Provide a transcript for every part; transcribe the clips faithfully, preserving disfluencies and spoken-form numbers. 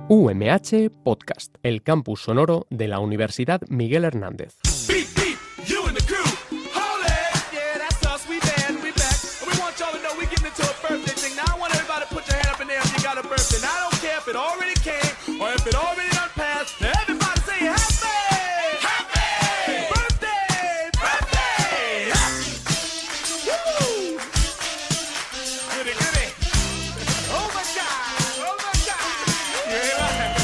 U M H Podcast, el campus sonoro de la Universidad Miguel Hernández. Beep, beep, you and the crew. Hold it. Yeah, that's us. We bad, we back. And we want y'all to know we getting into a birthday thing. Now I want everybody to put your hand up in there if you got a birthday. Now I don't care if it already came or if it already done passed. Now everybody say happy. Happy. Birthday. Birthday. Happy. Woo. Goody, goody. Oh my God. Oh my God. Yeah.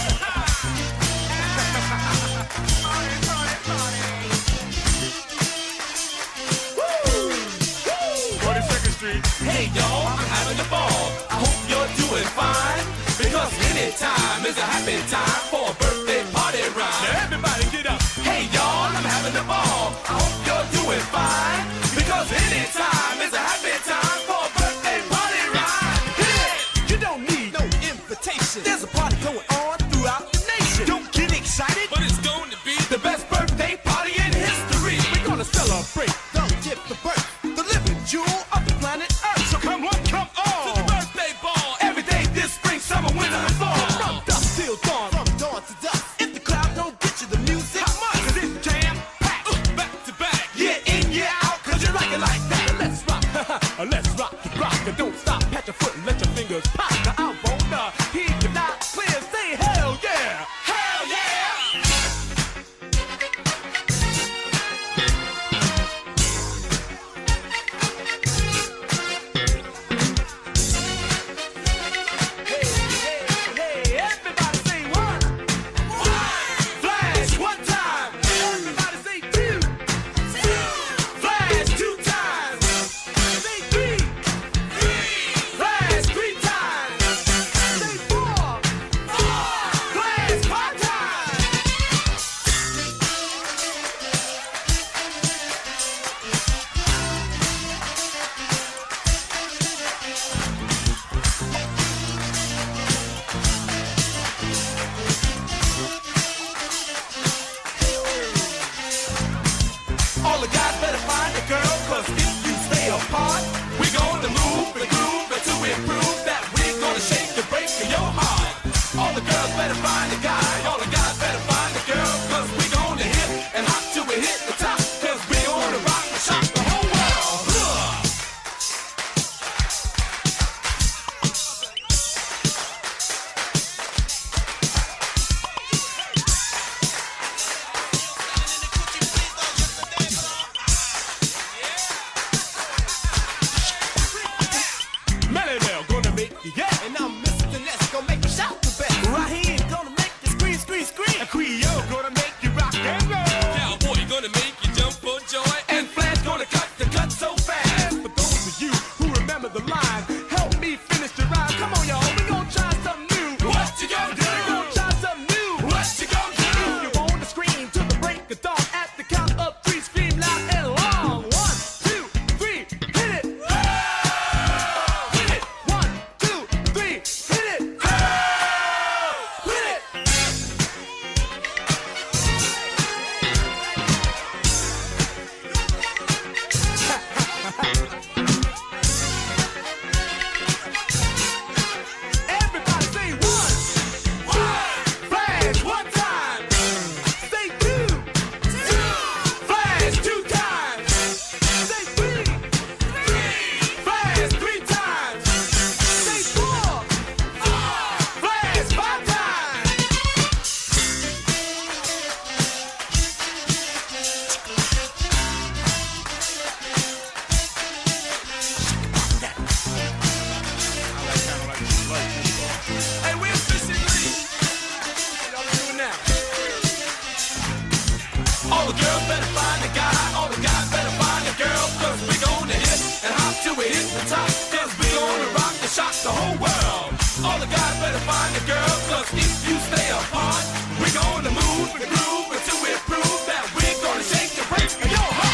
Hey y'all, I'm having a ball. I hope you're doing fine, because any time is a happy time for a birthday party rhyme. Now everybody get up. Hey y'all, I'm having a ball. I hope you're doing fine, because any time is a happy time for a birthday party rhyme. Hit it! You don't need no invitation. There's a party going on throughout the nation. Don't get excited, but it's going to be the best birthday party in history. We're gonna celebrate the gift of birth, the living jewel of the planet Earth. So come on, come on to the birthday ball. Every day this spring, summer, winter, and fall. From dusk till dawn, from dawn to dusk. If the crowd don't get you the music, how much? Cause it's jam-packed, uh, back to back. Yeah in, yeah out, cause you like it like that. Let's rock, let's rock the rock. And don't stop, pat your foot and let your fingers pop. Now I wanna hear you loud, clear, say hell yeah. Hell yeah. All the guys better find a girl, cause if you stay apart, we're gonna move and groove and to improve that we're gonna shake the break in your heart. All the girls better find a guy, all the guys better find a girl, cause we're gonna hit and hop till we hit the top, cause we're gonna rock and shock the whole world. Ugh. Melody gonna make you yeah, and I'm Mister Ness, gonna make you shout the best. Raheem gonna make you scream, scream, scream. And Creole gonna make you rock and roll. Cowboy gonna make you jump for joy. And Flash gonna cut the cut so fast. And for those of you who remember the line, help me finish the rhyme. Come on, y'all, we gonna try something new. What you gonna do? We gonna try something new. What you gonna do? If you wanna scream till the break of dawn, at the count of three, scream loud and long. One, two, three, hit it. Hit it. One, two, three, hit it. Hit it. Everybody say one. One. Flash one time. Say two. Two. Flash two times. Say three. Three. Flash three times. Say four. Four. Flash five times. Hey, we're officially. Y'all doing now. All the girls better find a guy, all the guys better find a girl, cause we gonna hit and hop till we hit the top, cause we gonna rock and shock the whole world. All the guys better find a girl, cause if you stay apart, we gonna move and groove until we prove that we're gonna shake the brakes in your heart.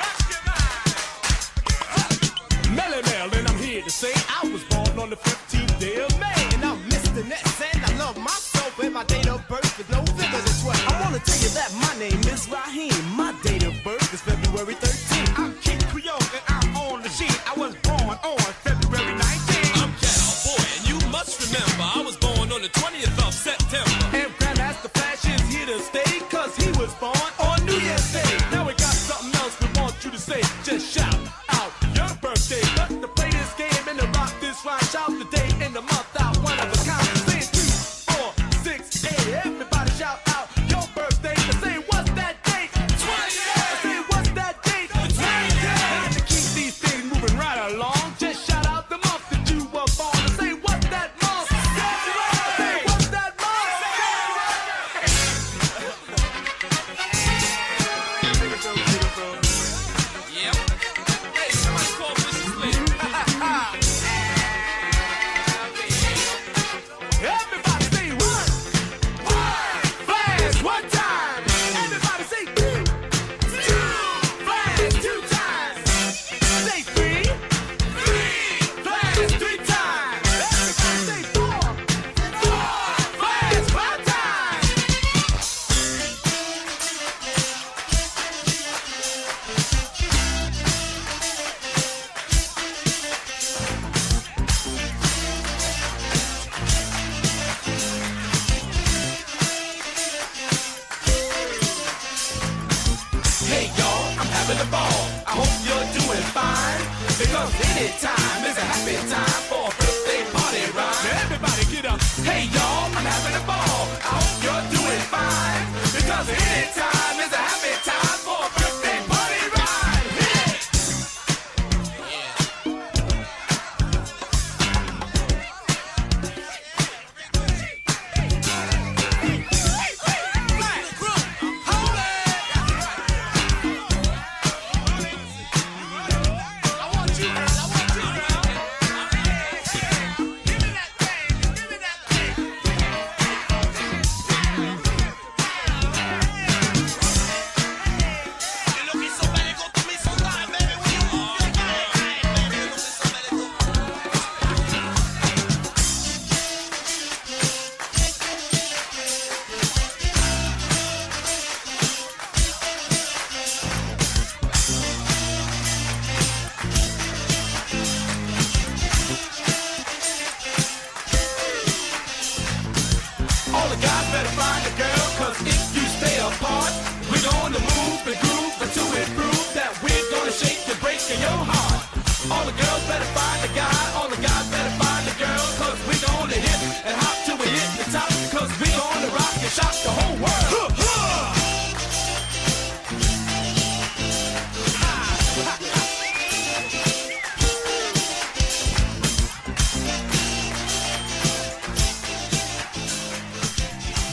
Melly Mel, and I'm here to say I was born on the fifteenth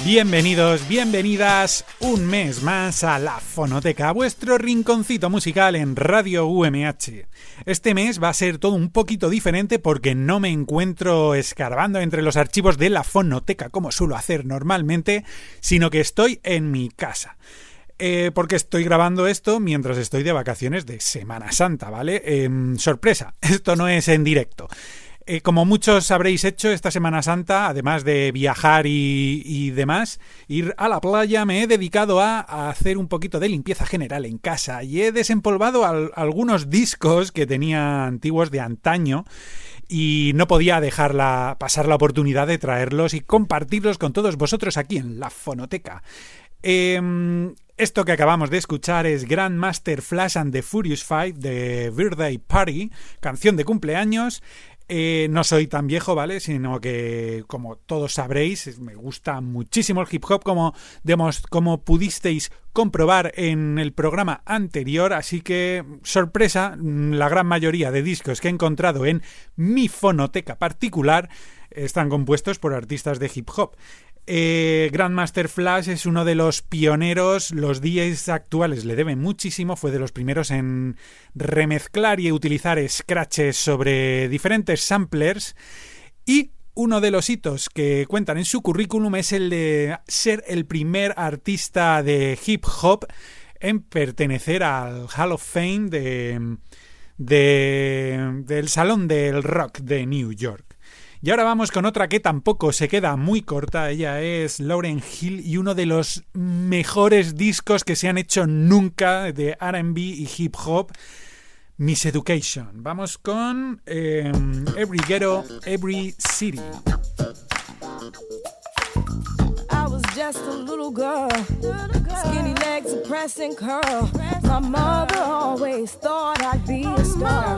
Bienvenidos, bienvenidas un mes más a La Fonoteca, vuestro rinconcito musical en Radio U M H. Este mes va a ser todo un poquito diferente porque no me encuentro escarbando entre los archivos de La Fonoteca como suelo hacer normalmente, sino que estoy en mi casa. Eh, porque estoy grabando esto mientras estoy de vacaciones de Semana Santa, ¿vale? Eh, sorpresa, esto no es en directo. Eh, como muchos habréis hecho esta Semana Santa, además de viajar y, y demás, ir a la playa, me he dedicado a, a hacer un poquito de limpieza general en casa y he desempolvado al, algunos discos que tenía antiguos de antaño y no podía dejarla pasar la oportunidad de traerlos y compartirlos con todos vosotros aquí en La Fonoteca. Eh, esto que acabamos de escuchar es Grandmaster Flash and the Furious Five de Birthday Party, canción de cumpleaños. Eh, no soy tan viejo, ¿vale? Sino que, como todos sabréis, me gusta muchísimo el hip hop, como, demos, como pudisteis comprobar en el programa anterior. Así que, sorpresa, la gran mayoría de discos que he encontrado en mi fonoteca particular están compuestos por artistas de hip hop. Eh, Grandmaster Flash es uno de los pioneros, los D Js actuales le deben muchísimo, fue de los primeros en remezclar y utilizar scratches sobre diferentes samplers, y uno de los hitos que cuentan en su currículum es el de ser el primer artista de hip hop en pertenecer al Hall of Fame de, de, del Salón del Rock de New York. Y ahora vamos con otra que tampoco se queda muy corta. Ella es Lauryn Hill y uno de los mejores discos que se han hecho nunca de R and B y hip hop, Miss Education. Vamos con eh, Every Ghetto, Every City. I was just a little girl, skinny legs and pressing curl. My mother always thought I'd be a star.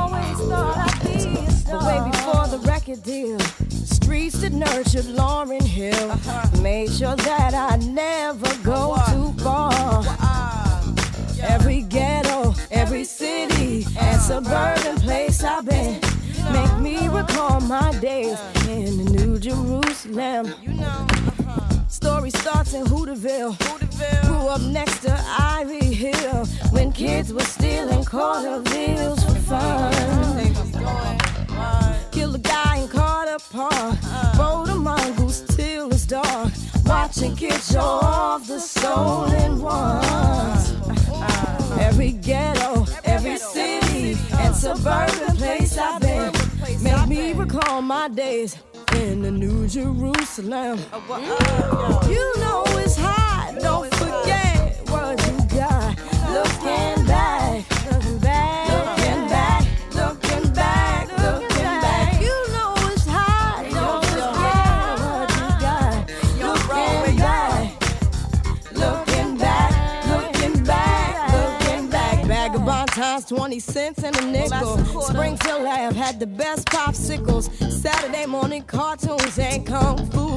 But way before the record deal, the streets that nurtured Lauryn Hill made sure that I never go too far. Every ghetto, every city and suburban place I've been make me recall my days in the New Jerusalem. Story starts in Hooterville. Grew up next to Ivy Hill when kids were stealing quarter bills for fun. Killed a guy in Carter Park, rode a mongoose till it's dark, watching kids show off the stolen ones. Every ghetto, every city and suburban place I've been make me recall my days in the New Jerusalem. You know it's hot, don't forget what you got. Looking back, looking back, looking back, looking back, looking back. You know it's hot, don't forget what you got. Looking back, looking back, looking back, looking back. Vagabond times twenty cents and a nickel. Springfield Ave had the best popsicles. Saturday morning cartoons and kung fu.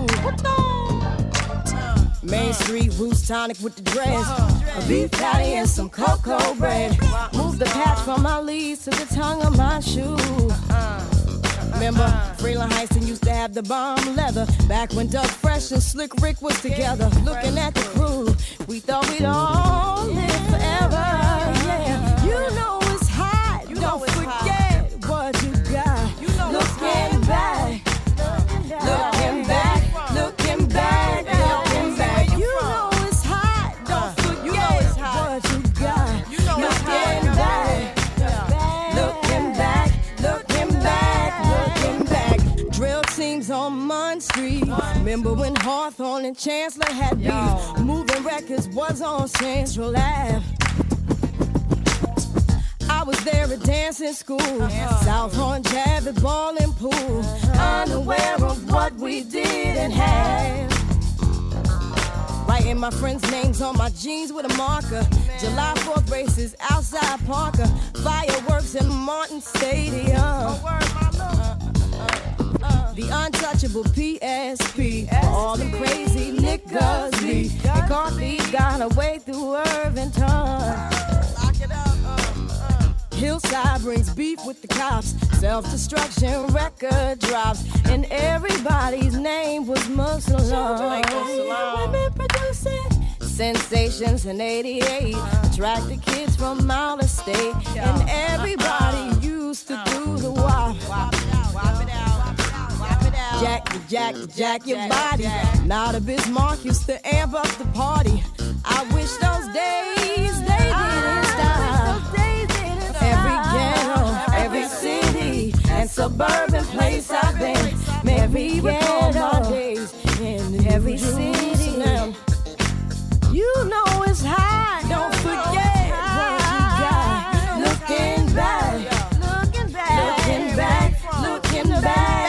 Main Street Roots tonic with the dreads, a beef patty and some cocoa bread. Move the patch from my leaves to the tongue of my shoe. Remember, Freeland Heiston used to have the bomb leather. Back when Doug Fresh and Slick Rick was together. Looking at the crew, we thought we'd all live forever. Yeah, you know it's hot, don't forget what you got. Looking back, looking back, looking back, looking back. You know it's hot, don't forget what you got. Looking back, looking back, looking back, looking back. Drill teams on Munn Street. Remember when Hawthorne and Chancellor had beef? Moving Records was on Central Ave. I was there at dancing school, uh-huh. South Horn Jab at bowling pool, unaware of what we did and had. Writing my friends' names on my jeans with a marker. July fourth races outside Parker, fireworks in Martin Stadium. The untouchable P S P, all them crazy niggas be. And coffee got away through Irvington. Hillside brings beef with the cops. Self-destruction record drops, and everybody's name was Muslim. Women producing sensations in eighty-eight, attracted kids from out of state, and everybody used to do the wop. Jack, jack, jack your body. Now the Bismarck used to amp up the party. I wish those days they didn't stop. Every ghetto, every city and suburban place I've been, made me recall my days in every city. You know it's high, don't forget what you got. Looking back, looking back, looking back, looking back.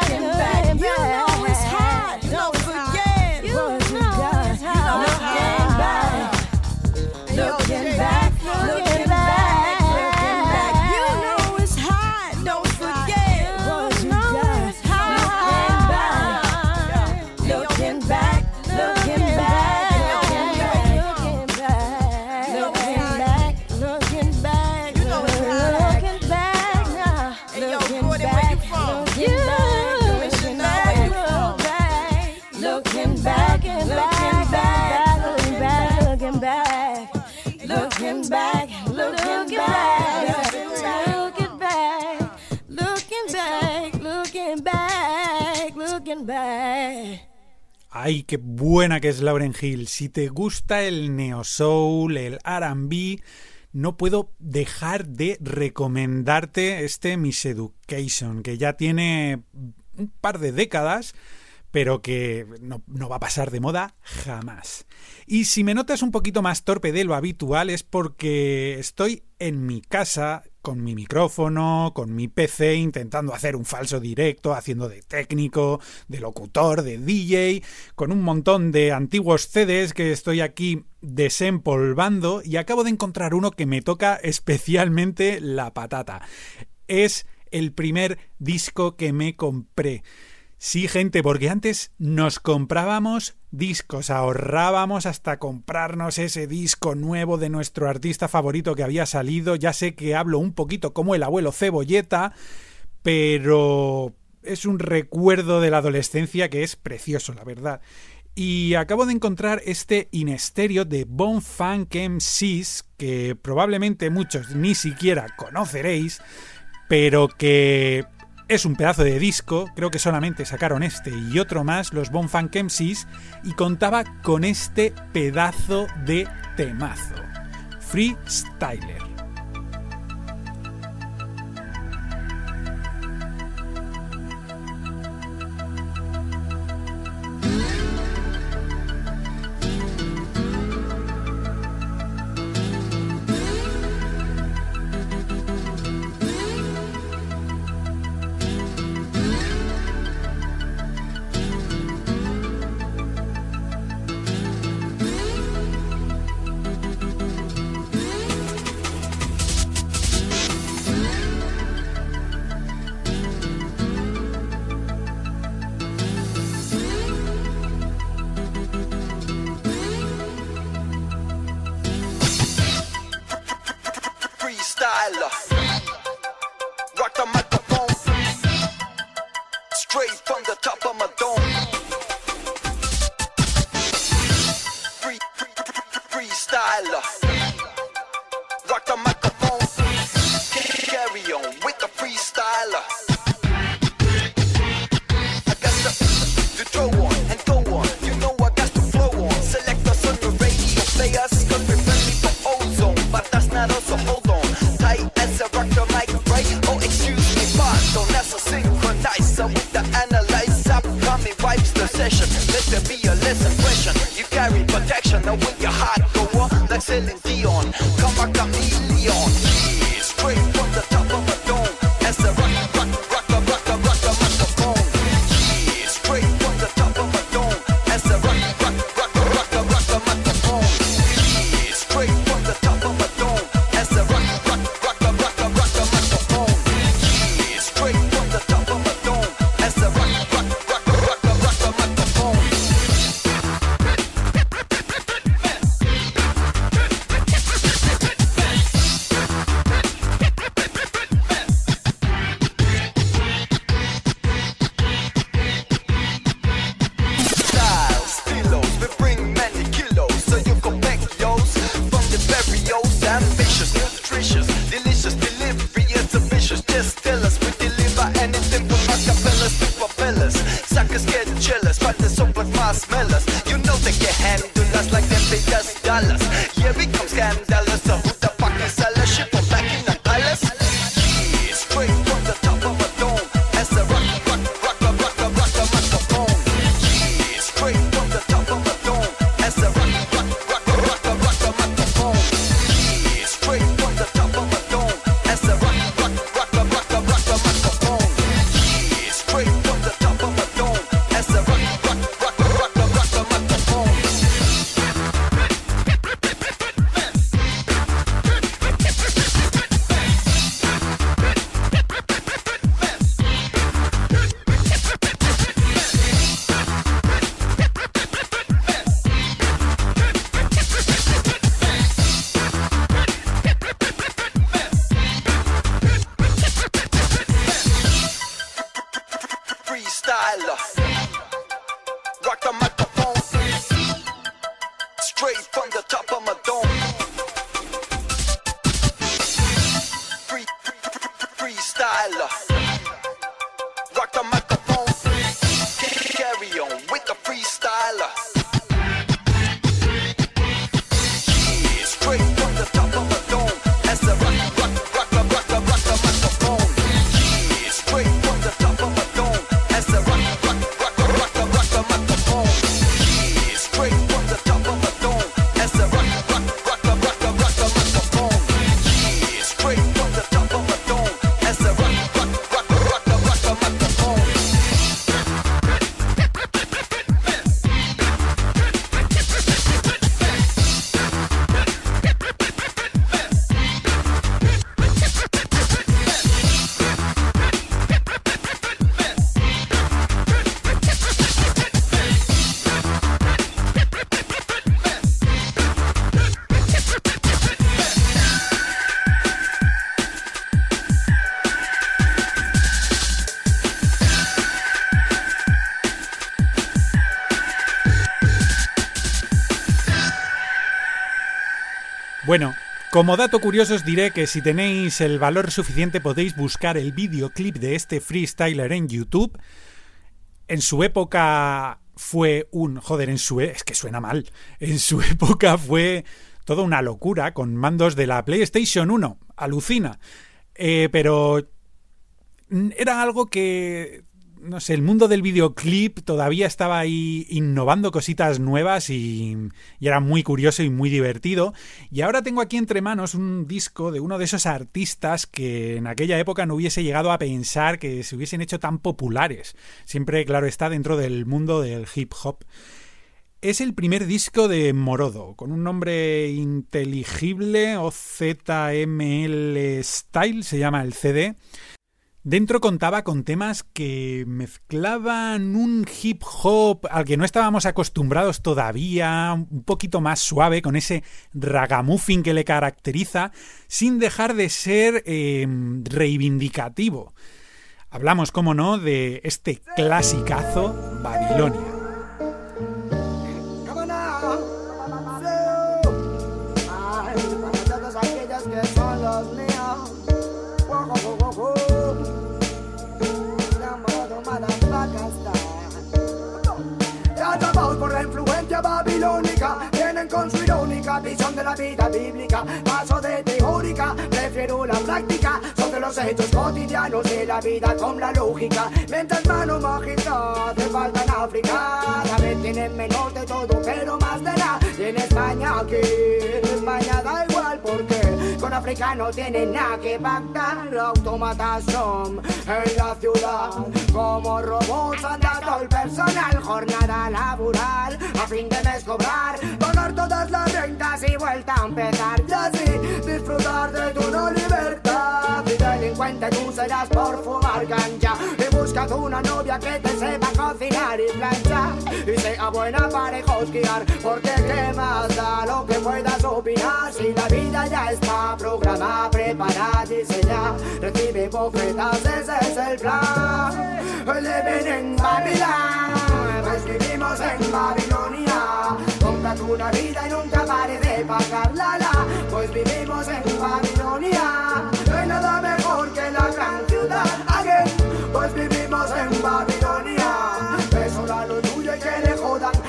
Ay, qué buena que es Lauryn Hill. Si te gusta el neo soul, el R and B, no puedo dejar de recomendarte este Miseducation, que ya tiene un par de décadas, pero que no, no va a pasar de moda jamás. Y si me notas un poquito más torpe de lo habitual es porque estoy en mi casa con mi micrófono, con mi P C, intentando hacer un falso directo, haciendo de técnico, de locutor, de D J, con un montón de antiguos C Ds que estoy aquí desempolvando, y acabo de encontrar uno que me toca especialmente la patata. Es el primer disco que me compré. Sí, gente, porque antes nos comprábamos discos, ahorrábamos hasta comprarnos ese disco nuevo de nuestro artista favorito que había salido. Ya sé que hablo un poquito como el abuelo Cebolleta, pero es un recuerdo de la adolescencia que es precioso, la verdad. Y acabo de encontrar este In Stereo de Bone Funk M Cs, que probablemente muchos ni siquiera conoceréis, pero que es un pedazo de disco. Creo que solamente sacaron este y otro más, los Bone Funk M Cs, y contaba con este pedazo de temazo, Freestyler. Rock the microphone straight from the top of my dome. Free, free, free, freestyler. Rock the microphone. Carry on with the freestyler. I got to, to throw on and go on. You know I got to flow on. Select us on the radio players. Cause we're friendly for ozone. But that's not us, so hold on. Tight as a rock the mic, right? Oh, excuse me, pardon. That's a synchronizer with the analyzer. Coming wipes the session. Let there be a less impression. You carry protection. Now with your heart go on. Like Celine Dion. Come a chameleon. Yeah, straight from the top of a dome. As a rock, rock, rock, rock, rock, rock, rock the microphone. Yeah, straight from the top of a dome. As a rock, rock, rock, rock, rock, rock the microphone. Yeah, straight from the top of a dome. As a rock, rock, rock, rock, rock, rock the microphone. Yeah, straight from the top of a dome. As a rock, rock, rock, rock, rock, rock the microphone. I smell us. You know they can handle us like them pay us dollars. Yeah, we come scandalous. So who the fuck is all that shit from back in the palace? Yeah, straight from the top of a dome. As a rock, rock, rock, rock, rock, rock, rock, rock, microphone. Yeah, straight from the top of a dome. As a rock, rock, rock, rock, rock, rock, rock, microphone. Yeah, straight from the top of a dome. As a rock, rock, rock, rock, rock, rock, rock, rock, microphone. Yeah, straight from the top of a dome. As a rock, rock, rock, rock, rock, rock, rock, rock, microphone. Freestyler, rock the microphone, straight from the top of my dome. Free, freestyler, rock the microphone, carry on with the freestyler. Yeah, straight from the top of my dome, as a rock, rock, rock, rock, rock, rock, rock the microphone. Yeah, straight from the top of my dome, as a rock, rock, rock, rock, rock, rock, rock the microphone. Yeah, straight from the top of my dome, as a rock, rock, rock, rock, rock, rock, rock the microphone. Yeah, straight from the top of my dome, as a rock, rock, rock, rock, rock, rock, rock the microphone. Bueno, como dato curioso os diré que si tenéis el valor suficiente podéis buscar el videoclip de este freestyler en YouTube. En su época fue un... Joder, en su... Es que suena mal. En su época fue toda una locura con mandos de la PlayStation uno. Alucina. Eh, pero era algo que... No sé, el mundo del videoclip todavía estaba ahí innovando cositas nuevas y, y era muy curioso y muy divertido. Y ahora tengo aquí entre manos un disco de uno de esos artistas que en aquella época no hubiese llegado a pensar que se hubiesen hecho tan populares. Siempre, claro, está dentro del mundo del hip hop. Es el primer disco de Morodo, con un nombre inteligible, O Z M L Style, se llama el C D. Dentro contaba con temas que mezclaban un hip hop al que no estábamos acostumbrados todavía, un poquito más suave, con ese ragamuffin que le caracteriza, sin dejar de ser eh, reivindicativo. Hablamos, cómo no, de este clasicazo Babilonia. Por la influencia babilónica, vienen con su irónica visión de la vida bíblica. Paso de teórica, prefiero la práctica, sobre los hechos cotidianos de la vida con la lógica. Mientras mano mágica te falta en África, a ver tienen menos de todo pero más de nada. Y en España aquí, en España da igual porque con África no tienen nada que pactar. Autómatas son en la ciudad, como robots anda todo el personal. Jornada laboral, a fin de mes cobrar, pagar todas las rentas y vuelta a empezar. Y así disfrutar de tu no libertad. Y delincuente tú serás por fumar ganja. Y buscas una novia que te sepa cocinar y planchar, y sea buena para esquiar, porque qué más da lo que puedas opinar. Si la vida ya está programada, preparada, diseñada, recibe bofetas, ese es el plan. Living en Babilón, pues vivimos en Babilonia. Cómprate una vida y nunca pare de pagarla, la, pues vivimos en Babilonia. No hay nada mejor que la gran ciudad, again, pues vivimos en Babilonia. Eso era lo tuyo y que le jodan.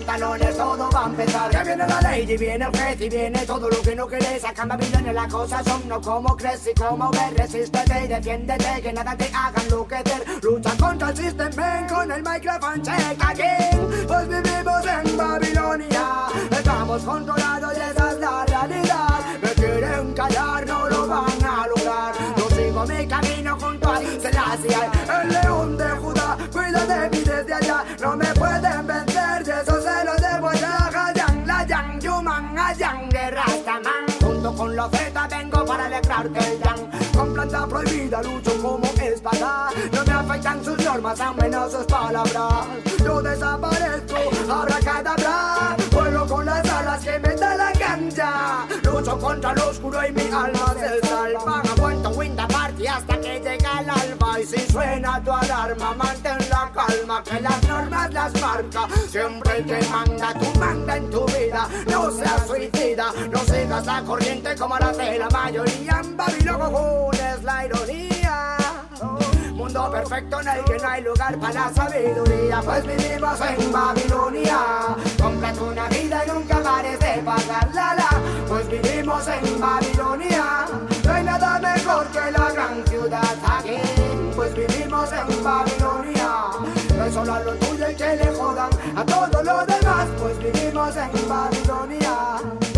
pantalones, todo va a empezar. Ya viene la ley y viene el juez y viene todo lo que no querés. Acá en Babilonia las cosas son no como crees y como ves. Resístete y defiéndete, que nada te haga enloquecer. Lucha contra el sistema, ven con el micrófono check aquí. Pues vivimos en Babilonia, estamos controlados y esa es la realidad. Me quieren callar, no lo van a lograr. Yo sigo mi camino junto a Selassie, el león de Judá. Cuida de mí desde allá, no me pueden vencer, y eso se lo debo allá. Hayan, la yang, yuman, hayan, de Rastaman. Junto con los Z vengo para alegrarte el yang. Con planta prohibida lucho como espada. No me afectan sus normas, a menos sus palabras. Yo desaparezco, abracadabra. Vuelo con las alas que me da la cancha. Lucho contra lo oscuro y mi alma se salva. Aguanto Winter Party hasta que llega el alba. Y si suena tu alarma, mantén la calma, que las normas las marca. Siempre el que manda, tú manda en tu vida. No seas suicida, no sigas la corriente como la hace la mayoría. En Babilonia es la ironía. Mundo perfecto en el que no hay lugar para la sabiduría. Pues vivimos en Babilonia. Cómprate una vida y nunca pares de pagarla. La. Pues vivimos en Babilonia. No hay nada mejor que la gran ciudad aquí. Pues vivimos en Babilonia. No es solo a lo tuyo y que le jodan a todo lo demás. Pues vivimos en Babilonia.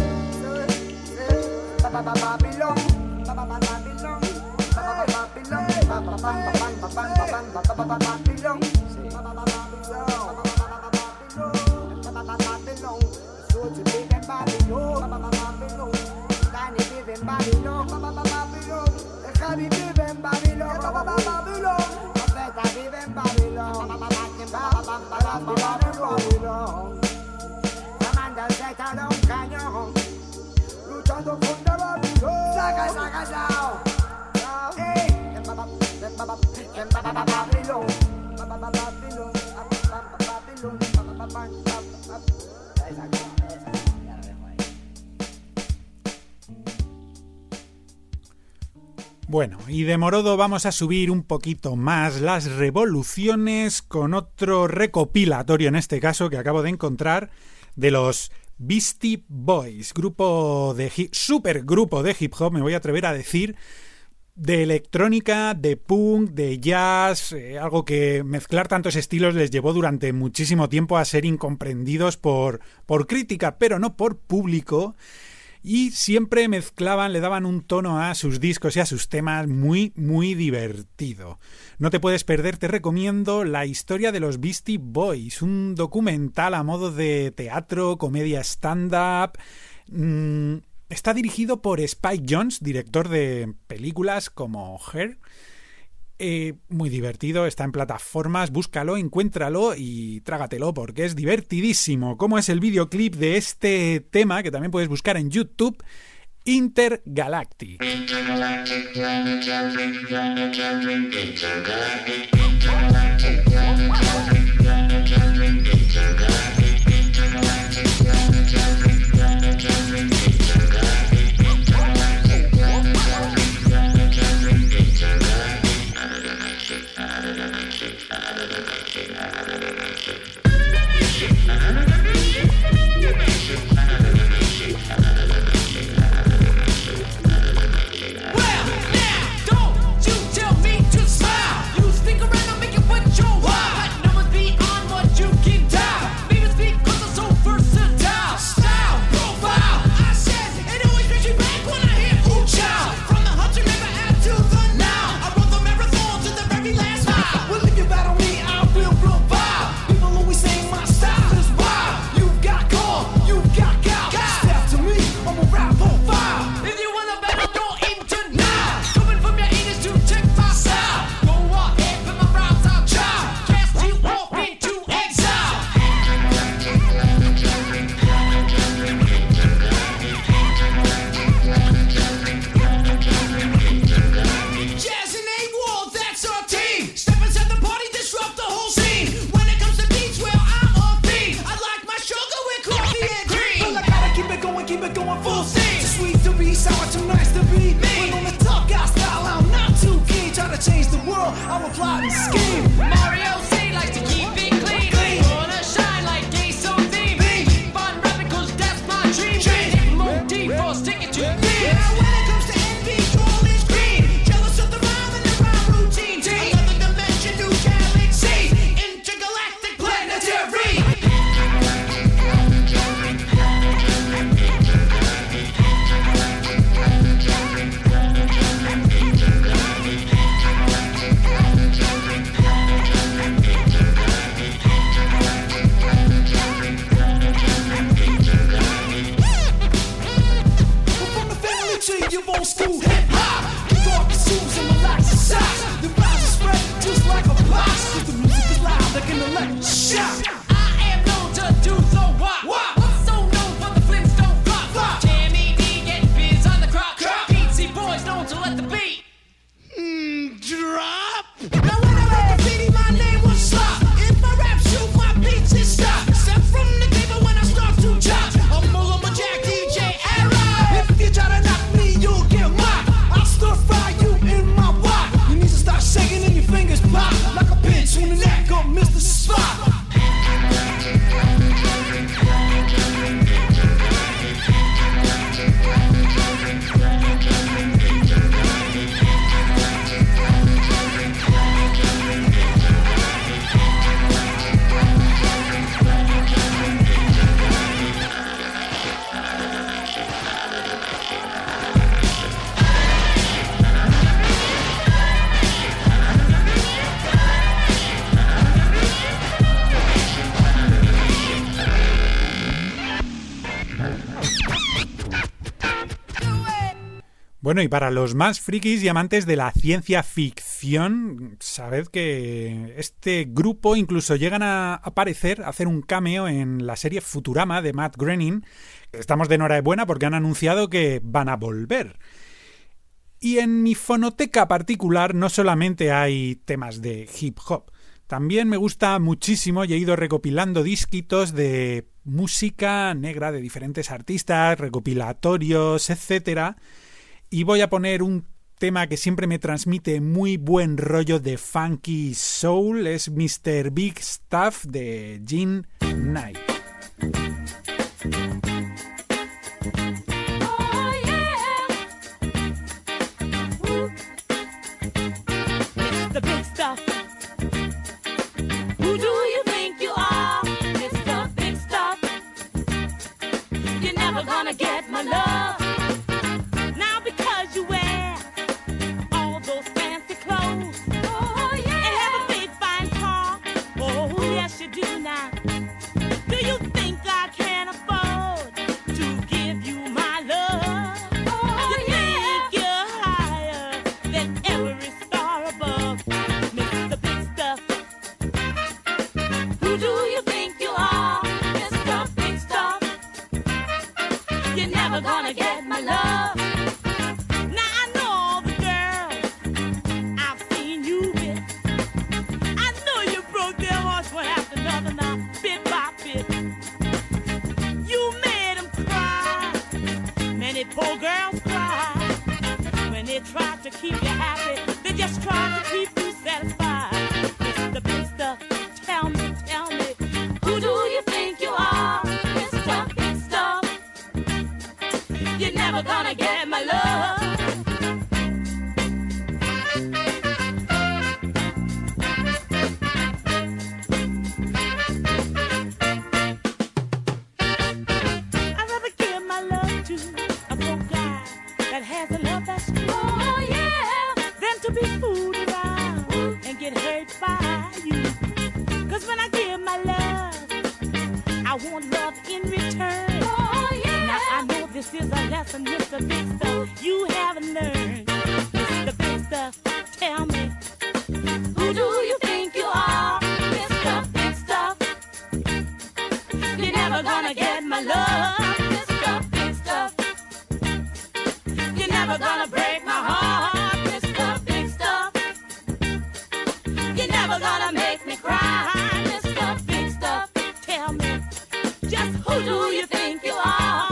Babilón, Babilón, Babilón, luchando contra Babilón. Saca, saca, saca. Bueno, y de Morodo vamos a subir un poquito más las revoluciones con otro recopilatorio, en este caso, que acabo de encontrar, de los Beastie Boys, grupo de hip, super grupo de hip hop, me voy a atrever a decir, de electrónica, de punk, de jazz, eh, algo que mezclar tantos estilos les llevó durante muchísimo tiempo a ser incomprendidos por, por crítica, pero no por público, y siempre mezclaban, le daban un tono a sus discos y a sus temas muy, muy divertido. No te puedes perder, te recomiendo La historia de los Beastie Boys, un documental a modo de teatro, comedia stand-up. Mmm, está dirigido por Spike Jonze, director de películas como Her. Eh, muy divertido, está en plataformas, búscalo, encuéntralo y trágatelo porque es divertidísimo. Como es el videoclip de este tema, que también puedes buscar en YouTube, Intergalactic. Mario C likes to keep it clean. Wanna shine like Gay so theme. Bueno, y para los más frikis y amantes de la ciencia ficción, sabed que este grupo incluso llegan a aparecer, a hacer un cameo en la serie Futurama de Matt Groening. Estamos de enhorabuena porque han anunciado que van a volver. Y en mi fonoteca particular no solamente hay temas de hip hop, también me gusta muchísimo y he ido recopilando disquitos de música negra de diferentes artistas, recopilatorios, etcétera. Y voy a poner un tema que siempre me transmite muy buen rollo de funky soul. Es mister Big Stuff de Jean Knight. Oh, yeah. Woo. It's the big stuff. Who do you think you are? It's the big stuff. You're never gonna get my love. You wear all those fancy clothes. Oh, yeah. And have a big fine car. Oh, yes, you do now. Do you think I can afford to give you my love? Oh, you yeah. think you're higher than every star above, Mister Big Stuff? Who do you think you are, Mister Big Stuff? You're never gonna get my love. Poor girls cry when they try to keep you happy. They just try to keep you satisfied. Mister Big Stuff, tell me, tell me, who do you think you are, Mister Big Stuff? You're never gonna get my love. This is a lesson, Mister Big Stuff, you haven't learned. Mister Big Stuff, tell me, who do you think you are, Mister Big Stuff? You're never gonna get my love, Mister Big Stuff. You're never gonna break my heart, Mister Big Stuff. You're never gonna make me cry, Mister Big Stuff. Tell me, just who do you think you are?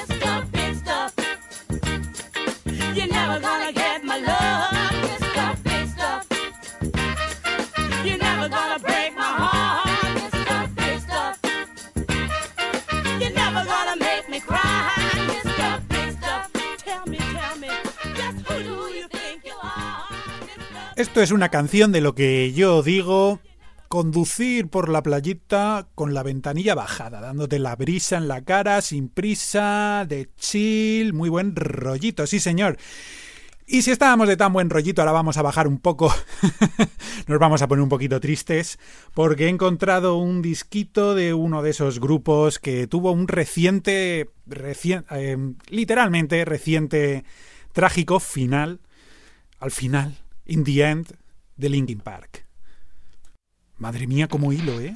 You're never gonna get my love, Mister Big Stuff. You're never gonna break my heart, Mister Big Stuff. You're never gonna make me cry, Mister Big Stuff. Tell me, tell me, just who do you think you are, Mister Esto es una canción de lo que yo digo, conducir por la playita con la ventanilla bajada, dándote la brisa en la cara, sin prisa, de chill, muy buen rollito, sí señor. Y si estábamos de tan buen rollito, ahora vamos a bajar un poco, nos vamos a poner un poquito tristes, porque he encontrado un disquito de uno de esos grupos que tuvo un reciente, recien, eh, literalmente reciente, trágico final, al final, in the end, de Linkin Park. Madre mía, como hilo, ¿eh?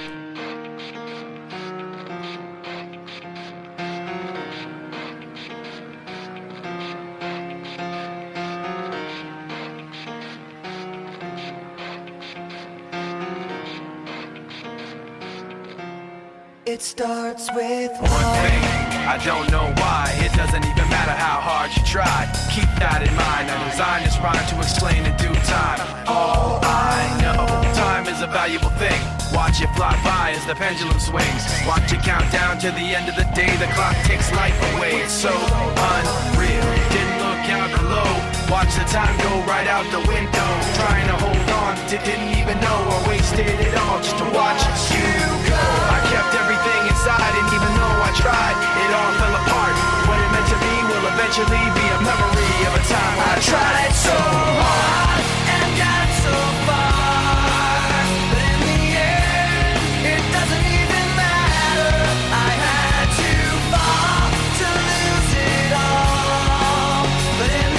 It starts with one thing. I don't know why. It doesn't even matter how hard you try. Keep that in mind. I designed this rhyme to explain in due time. All I know, time is a valuable thing. Watch it fly by as the pendulum swings. Watch it count down to the end of the day. The clock takes life away. It's so unreal. Didn't look out below. Watch the time go right out the window. Trying to hold on, didn't even know I wasted it all just to watch you go. I kept everything inside, and even though I tried, it all fell apart. What it meant to be will eventually be a memory of a time I tried so hard and got so far, but in the end, it doesn't even matter. I had to fall to lose it all, but in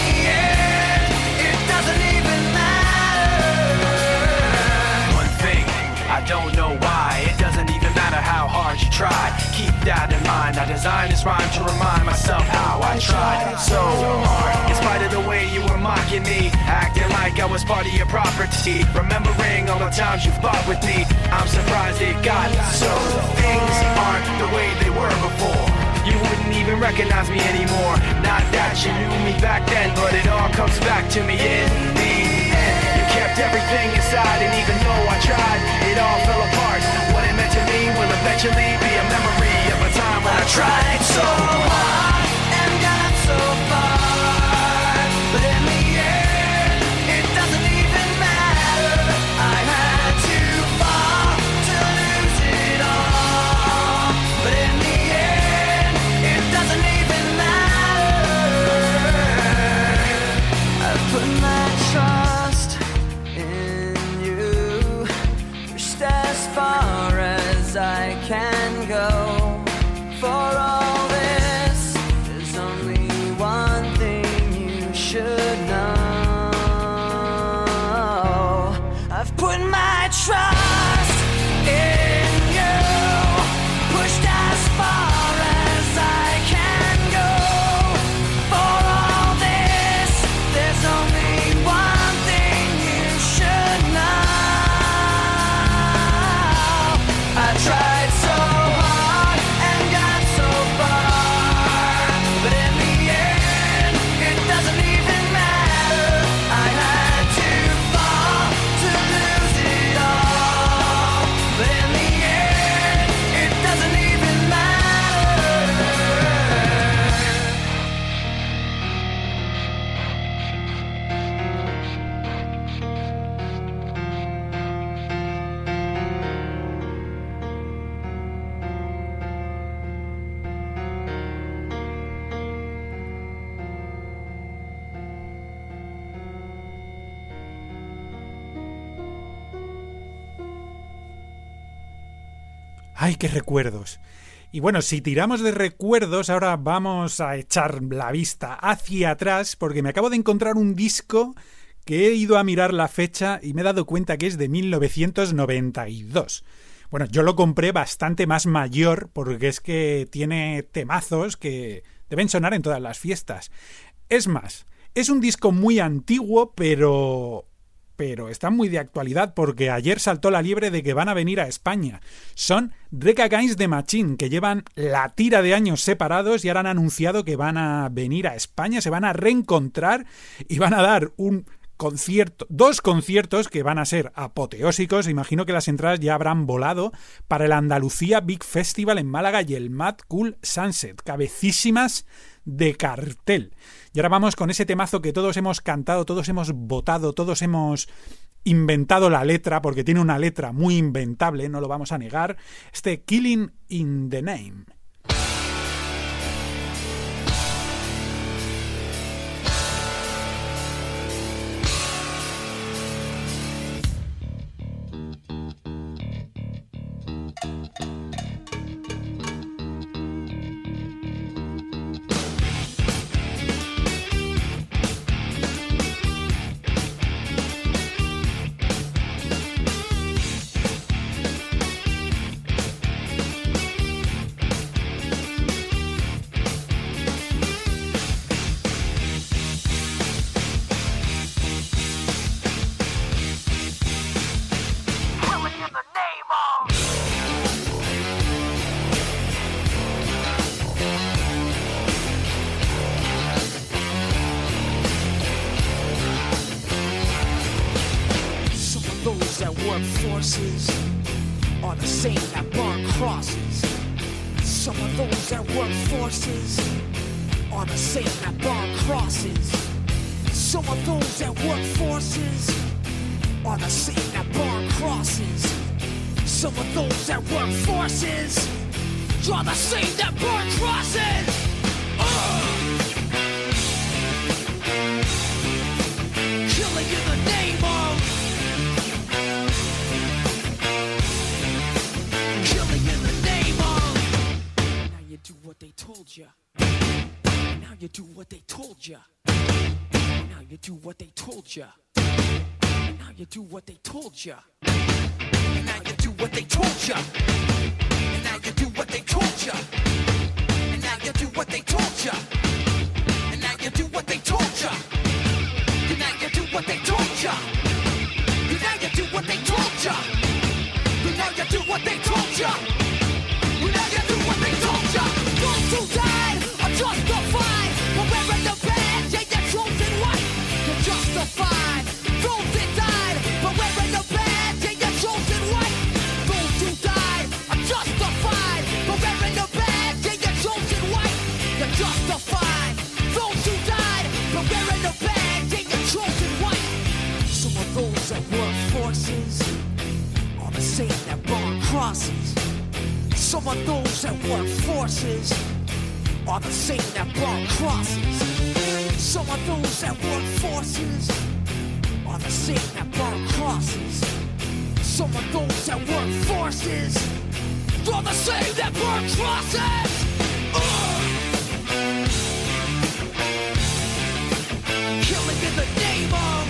rhyme to remind myself how I tried so hard. In spite of the way you were mocking me, acting like I was part of your property, remembering all the times you fought with me, I'm surprised it got so. Things aren't the way they were before. You wouldn't even recognize me anymore. Not that you knew me back then, but it all comes back to me in the end. You kept everything inside, and even though I tried, it all fell apart. What it meant to me will eventually be a memory of a time when I tried so hard and got so far, but in the end, it doesn't even matter. I had to fall to lose it all, but in the end, it doesn't even matter. I put my trust in you, pushed as far as I can go. For all this, there's only one thing you should know. I've put my trust in you, pushed as far as I can go. For all this, there's only one thing you should know. I tried so hard and got so far, but in the end, it doesn't even matter. I had to fall to lose it all, but in the end, it doesn't even matter. ¡Ay, qué recuerdos! Y bueno, si tiramos de recuerdos, ahora vamos a echar la vista hacia atrás, porque me acabo de encontrar un disco que he ido a mirar la fecha y me he dado cuenta que es de mil novecientos noventa y dos. Bueno, yo lo compré bastante más mayor, porque es que tiene temazos que deben sonar en todas las fiestas. Es más, es un disco muy antiguo, pero... pero está muy de actualidad, porque ayer saltó la liebre de que van a venir a España. Son Rage Against the Machine, que llevan la tira de años separados y ahora han anunciado que van a venir a España, se van a reencontrar y van a dar un concierto, dos conciertos que van a ser apoteósicos. Imagino que las entradas ya habrán volado para el Andalucía Big Festival en Málaga y el Mad Cool Sunset, cabecísimas de cartel. Y ahora vamos con ese temazo que todos hemos cantado, todos hemos votado, todos hemos inventado la letra, porque tiene una letra muy inventable, no lo vamos a negar. Este Killing in the Name. Are the same that burn crosses. Some of those that work forces are the same that burn crosses. Some of those that work forces are the same that burn crosses. Some of those that work forces are the same that burn crosses. Uh! Killing in the name of what they told ya. Now you do what they told ya. Now you do what they told ya. Now you do what they told ya. Now you do what they told ya. Now you do what they told ya. Now you do what they told ya. And now you do what they told ya. And now you do what they told ya. And now you do what they told ya. And now you do what they told ya. And now you do what they told ya. Those who died are justified for wearing the badge and your chosen white. You're justified. Those that died for wearing the badge and your chosen white. Those who died are justified for wearing the badge and your chosen white. You're justified. Those who died for wearing the badge and your chosen white. Some of those that work forces are the same that burn crosses. Some of those that work forces are the same that burn crosses. Some of those that work forces are the same that burn crosses. Some of those that work forces are the same that burn crosses. Ugh. Killing in the name of.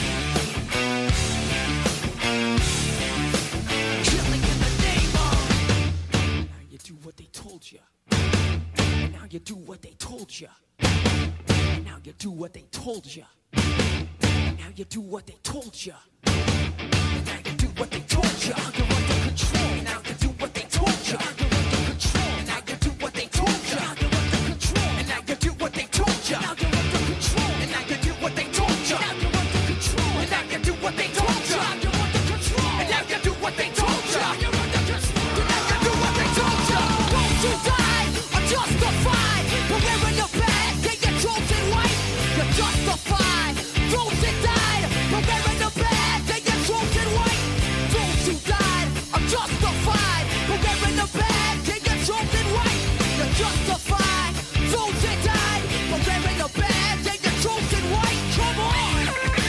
Killing in the name of. Now you do what they told you. And now you do what they told you. And now you do what they told you. And now you do what they told you. And now you do what they told you. You're under control. And now you do what they told you. You're under control. And now you do what they told you. You're under control. And now you do what they told you. Now you're under control. And now you do what they told you. Now you're under control. And now you do what they told you. You're under control. And now you do what they told you. You're under control. And now you do what they told you. Those who died are justified for wearing the badge and your chosen white. You're justified. Those that died for wearing the badge and your chosen white. Those who died are justified for wearing the badge and your chosen white. You're justified. Those that died for wearing the badge and your chosen white. Come on.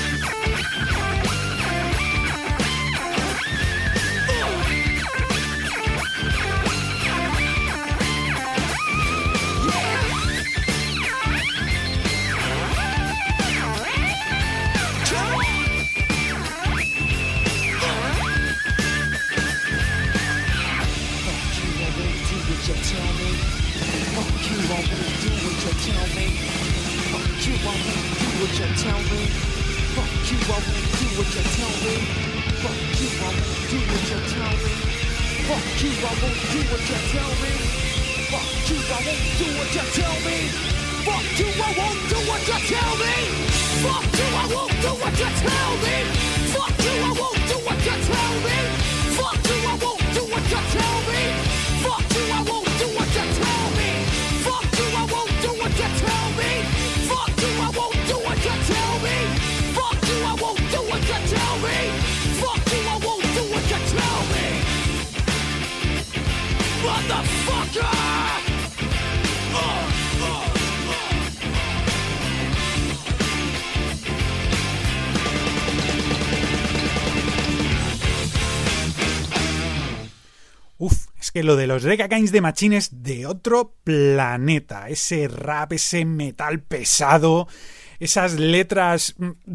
Uf, es que lo de los Rage Against the Machine es de otro planeta. Ese rap, ese metal pesado, esas letras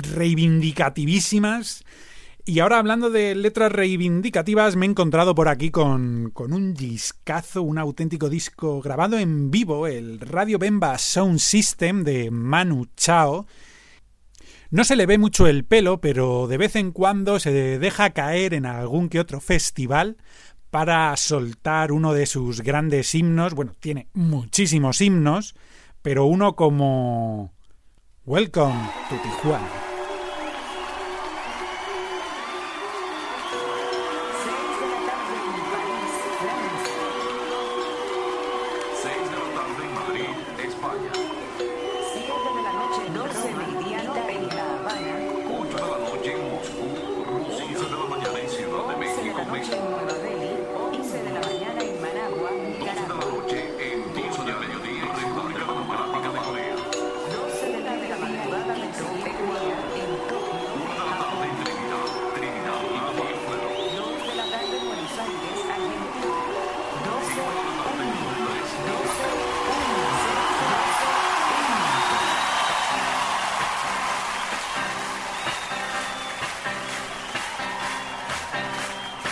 reivindicativísimas. Y ahora, hablando de letras reivindicativas, me he encontrado por aquí con, con un discazo, un auténtico disco grabado en vivo, el Radio Bemba Sound System de Manu Chao. No se le ve mucho el pelo, pero de vez en cuando se deja caer en algún que otro festival para soltar uno de sus grandes himnos. Bueno, tiene muchísimos himnos, pero uno como Welcome to Tijuana.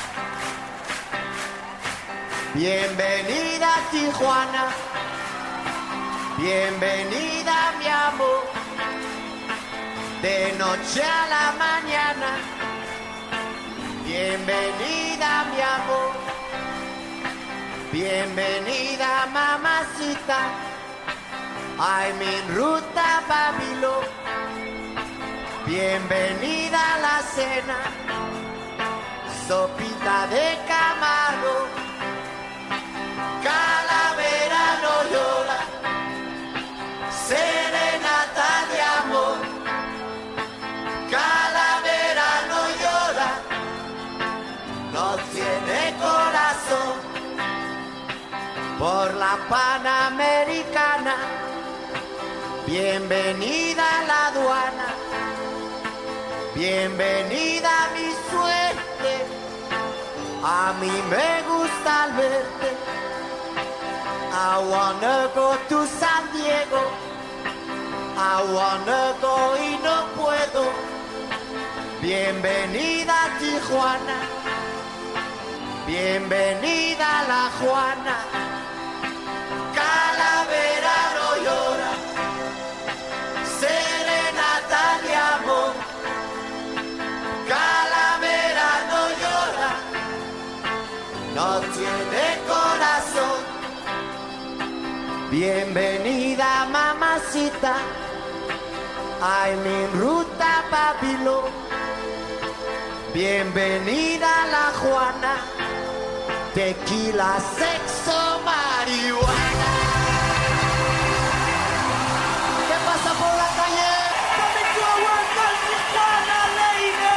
Bienvenida a Tijuana, Bienvenida mi amor, de noche a la mañana. Bienvenida mi amor, bienvenida mamacita. I'm en ruta Babilón. Bienvenida a la cena, sopita de camarón. Calavera no llora, serenata de amor. Calavera no llora, no tiene corazón. Por la Panamericana, bienvenida a la aduana. Bienvenida a mi suerte, a mí me gusta al verte. I wanna go to San Diego, I wanna go y no puedo. Bienvenida a Tijuana, bienvenida a la Juana. Calavera no llora, serenata de amor. Calavera no llora, no tiene corazón. Bienvenida mamacita, I'm en ruta Babilón. Bienvenida a la Juana, tequila, sexo, marihuana. ¿Qué pasa por la calle? Coming to a world called Tijuana, lady.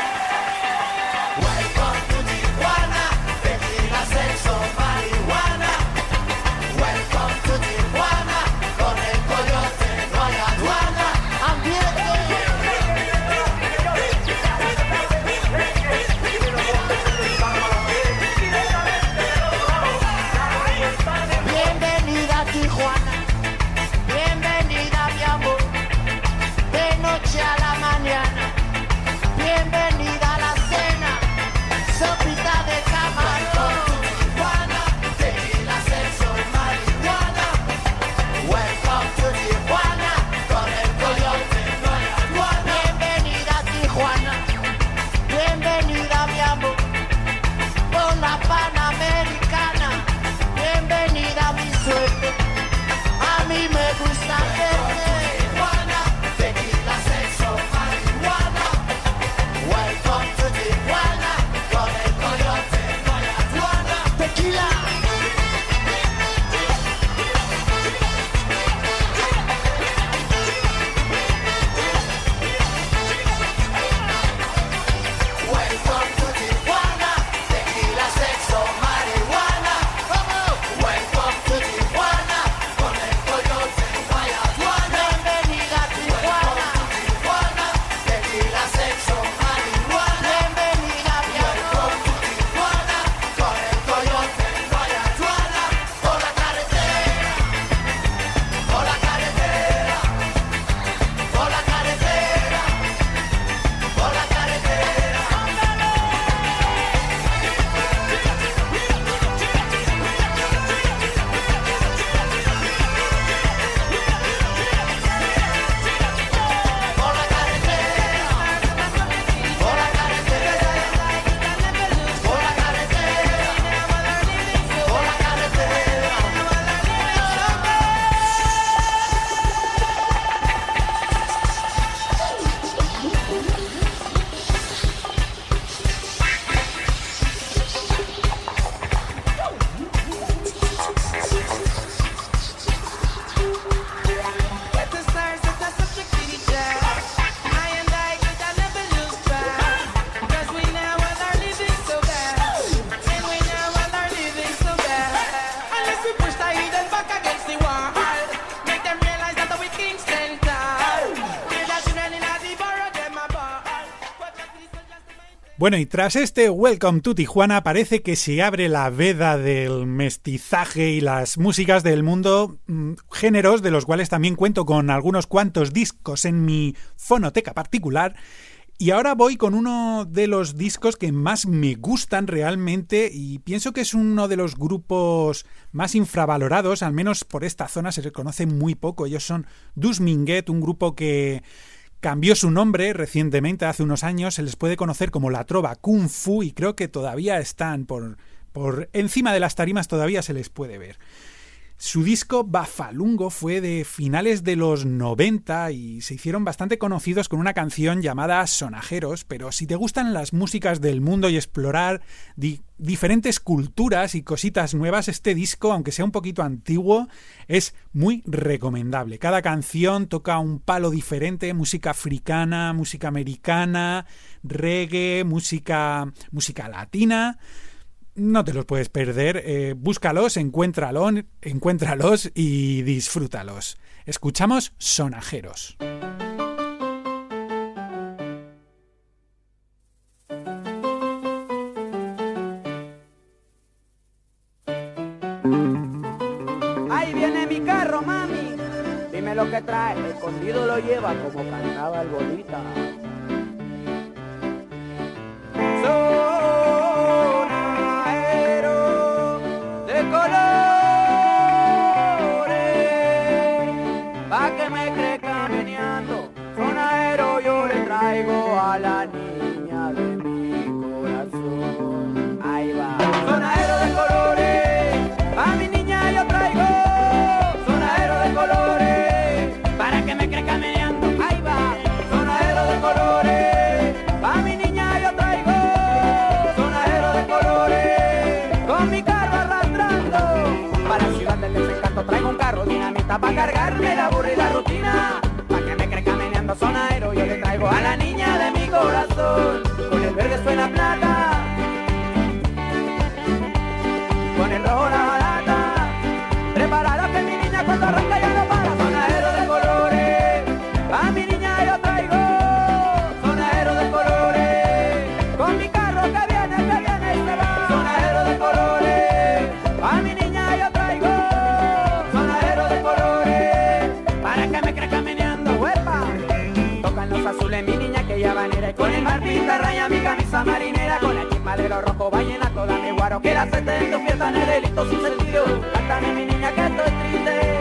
Welcome to Tijuana, tequila, sexo, marihuana. Welcome to Tijuana, con el coyote no hay aduana. Ambiente. Bienvenida a Tijuana, bienvenida mi amor, de noche a la mañana. Bienvenida a la cena, sopita de camarón. Tijuana, tequila, sexo y marihuana. Welcome to Tijuana, con el coyote no hay aduana. Bienvenida a Tijuana, bienvenida mi amor, por la Panamericana. Bienvenida a mi suerte, a mí me gusta verte. Tijuana, tequila, sexo, marihuana. Welcome to Tijuana, con el coyote no hay aduana. Tequila. Welcome to Tijuana, tequila, sexo, marihuana. Welcome to Tijuana, con el coyote no hay aduana. Bienvenida a Tijuana, Tijuana, tequila, sexo, marihuana. Bienvenida a Welcome to Tijuana, con el coyote no hay aduana. Por la carretera, por la carretera, por la carretera, por la carretera. Por la carretera, por la carretera, por la carretera, por la carretera. Let the stars set us up to each other. I and I could I never lose track. 'Cause we now all are living so bad. And we now all are living so bad. Unless we push the hidden back against the wall. Make them realize that we kings stand tall. We're the children in the borough, them a ball. But just this is just the main. Bueno, y tras este Welcome to Tijuana parece que se abre la veda del mestizaje y las músicas del mundo, mmm, géneros de los cuales también cuento con algunos cuantos discos en mi fonoteca particular. Y ahora voy con uno de los discos que más me gustan realmente y pienso que es uno de los grupos más infravalorados, al menos por esta zona se reconoce muy poco. Ellos son Dus Minguet, un grupo que cambió su nombre recientemente, hace unos años, se les puede conocer como La Trova Kung Fu y creo que todavía están por, por encima de las tarimas, todavía se les puede ver. Su disco Bafalungo fue de finales de los noventa y se hicieron bastante conocidos con una canción llamada Sonajeros, pero si te gustan las músicas del mundo y explorar di- diferentes culturas y cositas nuevas, este disco, aunque sea un poquito antiguo, es muy recomendable. Cada canción toca un palo diferente, música africana, música americana, reggae, música, música latina. No te los puedes perder, eh, búscalos, encuéntralos, encuéntralos y disfrútalos. Escuchamos Sonajeros. Ahí viene mi carro, mami. Dime lo que trae, escondido lo lleva como cantaba el bolita. A la niña de mi corazón. Ahí va. Sonajero de colores, a mi niña yo traigo. Sonajero de colores, para que me crezca meneando. Ahí va. Sonajero de colores, a mi niña yo traigo. Sonajero de colores, con mi carro arrastrando. Para la ciudad del desencanto traigo un carro dinamita para cargarme la aburrida rutina. Para que me crezca meneando sonajero yo le traigo a la niña de mi corazón. Con el verde suena plata, con el rojo la barata. Preparado que mi niña cuando arranca ya no para. Sonajero de colores, a mi niña yo traigo. Sonajero de colores, con mi carro que viene, que viene y se va. Sonajero de colores, a mi niña yo traigo. Sonajero de colores, para que me crezca meneando, huepa. Tocan los azules mi niña que ella banera y con el mar pinta raya mi camisa marinera. Con la chisma de los rojos vallenato, dame guaro que la sete en tu fiesta no es delito sin sentido. Cántame mi niña que estoy triste.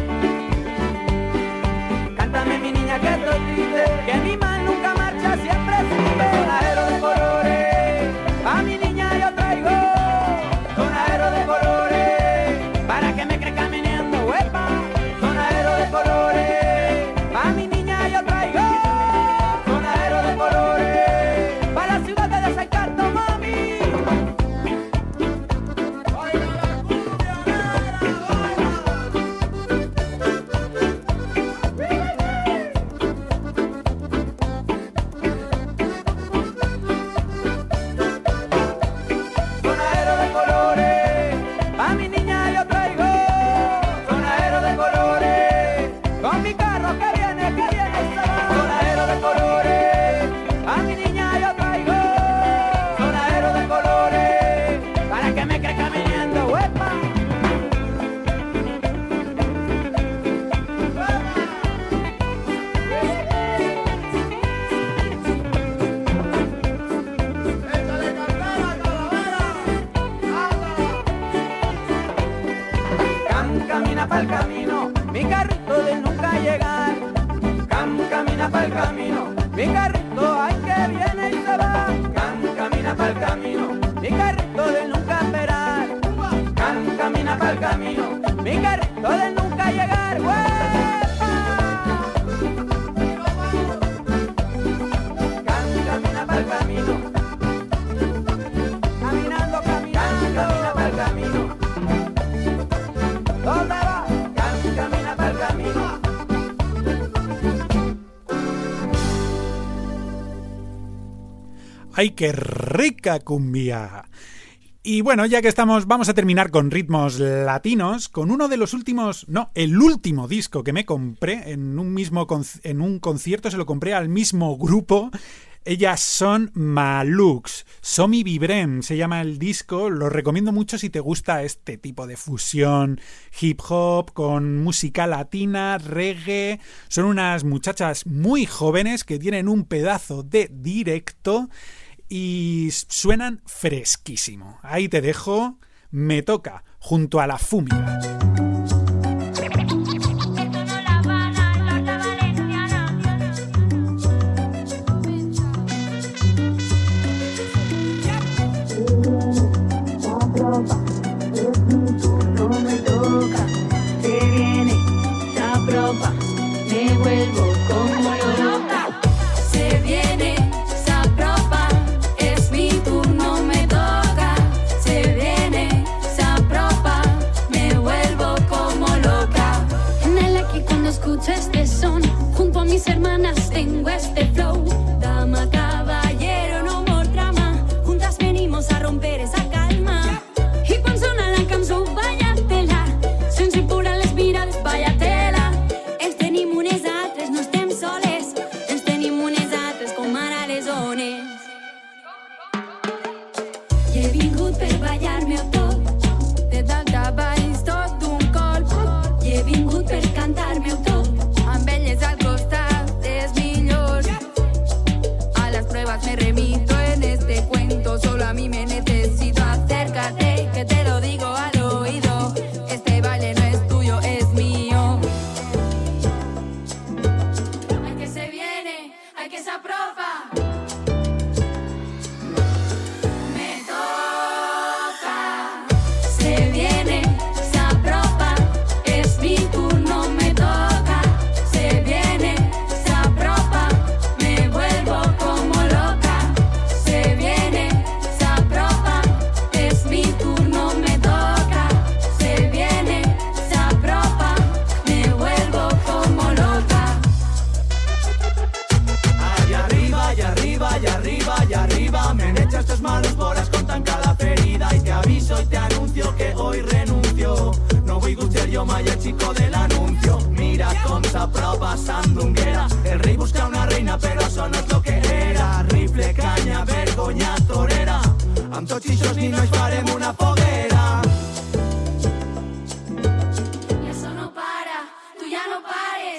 Cántame mi niña que estoy triste. Que mi mal nunca marcha, siempre sube. Sonajero de colores, a mi niña yo traigo. Sonajero de colores, para que me crezca meneando, huepa. Sonajero de colores, a mi niña yo traigo. Sonajero de colores, para la ciudad de desencanto, mami. Sonajero de colores, a mi niña yo traigo. Sonajero de colores, con mi carro que viene, que viene y se va. Sonajero de colores, a mi niña yo traigo. Sonajero de colores, para que me crezca meneando, huepa. Cam camina pa'l camino, mi carrito de nunca llegar. Cam camina pa'l camino, mi carrito ay que viene y se va. Cam camina pa'l camino, mi carrito de nunca esperar. Cam camina pa'l camino, mi carrito de nunca llegar. ¡Huepa! Cam camina pa'l camino, caminando, caminando. Cam camina pa'l camino. ¿Dónde va? Cam camina pa'l camino. ¡Ay, qué rica cumbia! Y bueno, ya que estamos, vamos a terminar con ritmos latinos, con uno de los últimos, no, el último disco que me compré en un mismo en un concierto, se lo compré al mismo grupo. Ellas son Malux, Somi Vibrem se llama el disco, lo recomiendo mucho si te gusta este tipo de fusión hip hop con música latina, reggae. Son unas muchachas muy jóvenes que tienen un pedazo de directo y suenan fresquísimo. Ahí te dejo, Me Toca, junto a La Fúmiga. Me vuelvo como loca. Se viene, se apropa, es mi turno, me toca. Se viene, se apropa, me vuelvo como loca. En el aquí cuando escucho este son, junto a mis hermanas tengo este flow. Dama, caballero, no more drama, juntas venimos a romper esa calma. Y quan sona la cançó, vaya tela, sense pura les mirades, vaya tela. Me remito en este cuento, solo a mí me necesito. Acércate, que te lo digo al oído. Este baile no es tuyo, es mío. Ay, que se viene, ay, que se apropa. Me toca. Se viene, se apropa. Es mi turno, me toca. Se viene, se apropa. Me vuelvo como estos malos boras con tan cada ferida. Y te aviso y te anuncio que hoy renuncio. No vull gustar jo mai el chico del anuncio. Mira com s'aprova sandunguera. El rei busca una reina però això no és lo que era. Rifle, canya, vergonya, torera. Amb tots ixos ni nos farem una foguera. Y eso no para, tú ya no pares.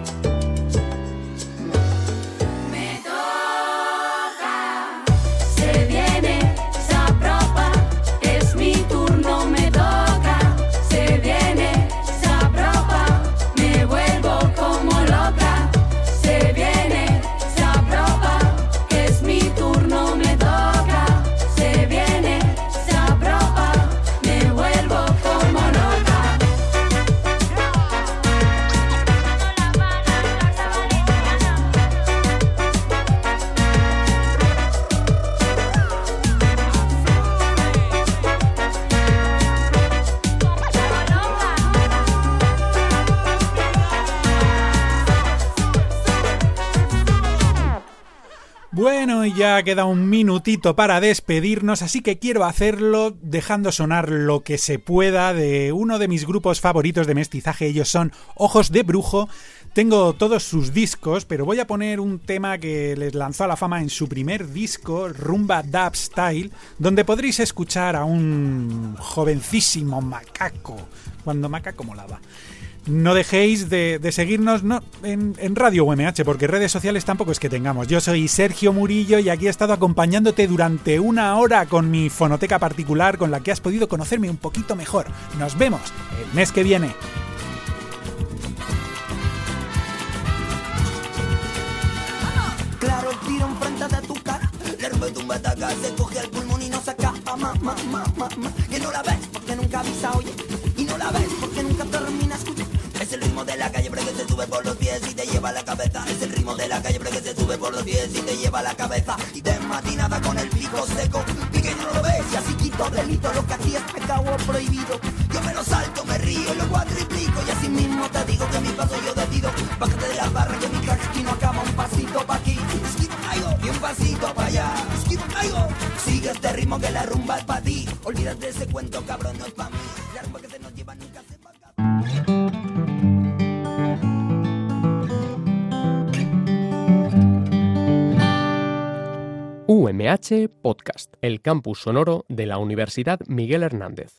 Bueno, ya queda un minutito para despedirnos, así que quiero hacerlo dejando sonar lo que se pueda de uno de mis grupos favoritos de mestizaje. Ellos son Ojos de Brujo. Tengo todos sus discos, pero voy a poner un tema que les lanzó a la fama en su primer disco, Rumba Dub Style, donde podréis escuchar a un jovencísimo Macaco, cuando Macaco molaba. No dejéis de, de seguirnos no, en, en Radio U M H, porque redes sociales tampoco es que tengamos. Yo soy Sergio Murillo y aquí he estado acompañándote durante una hora con mi fonoteca particular, con la que has podido conocerme un poquito mejor. Nos vemos el mes que viene. Claro, el tiro enfrente de tu cara. Le rompe tu bataca, se coge el pulmón y no saca. Ma, ma, ma, ma, ma. Que no la ves porque nunca avisa, oye. Y no la ves porque nunca termina, escucha. Es el ritmo de la calle, pero que se sube por los pies y te lleva a la cabeza. Es el ritmo de la calle, pero que se sube por los pies y te lleva a la cabeza. Y de matinada con el pico seco, pequeño no lo ves y así quito delito. Lo que aquí es pecado o prohibido. Yo me lo salto, me río y lo cuatriplico. Y así mismo te digo que mi paso yo decido. Bájate de la barra que mi crack aquí no acaba. Un pasito pa' aquí, y un pasito pa' allá. Sigue este ritmo que la rumba es pa' ti. Olvídate de ese cuento, cabrón, no es pa' mí. La rumba que se nos lleva nunca se va a... U M H Podcast, el campus sonoro de la Universidad Miguel Hernández.